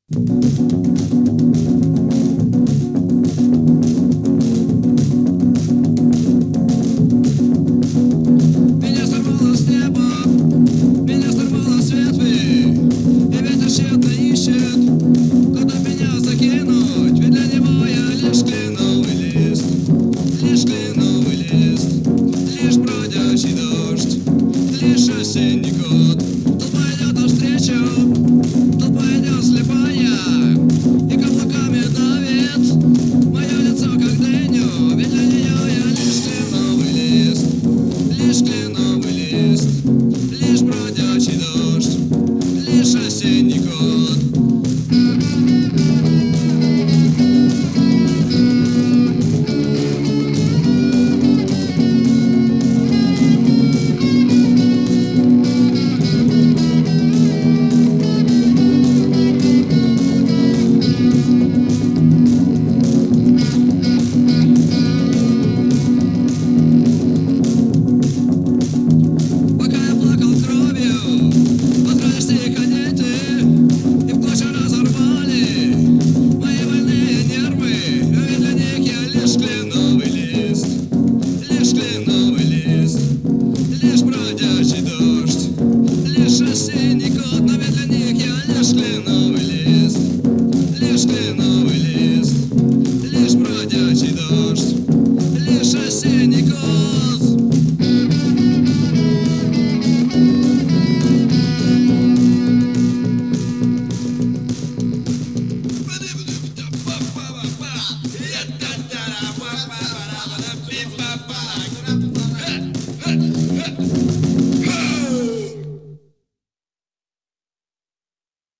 Меня сорвало с неба, меня сорвало с ветви, и ветер тщетно ищет, куда меня закинуть. Ведь для него я лишь кленовый лист, лишь кленовый лист, лишь бродячий дождь, лишь осенний кот. Толпа идет навстречу, толпа идет слепая, и каблуками давит мое лицо, как дыню. Ведь для нее я лишь кленовый лист, лишь кленовый лист, лишь бродячий дождь, лишь осенний кот. Пока я плакал кровью, возросли кадеты и в клочья разорвали мои больные нервы. Ведь для них я лишь кленовый лист, лишь кленовый лист, лишь бродячий дождь, лишь осенний кот. Но ведь для них я лишь кленовый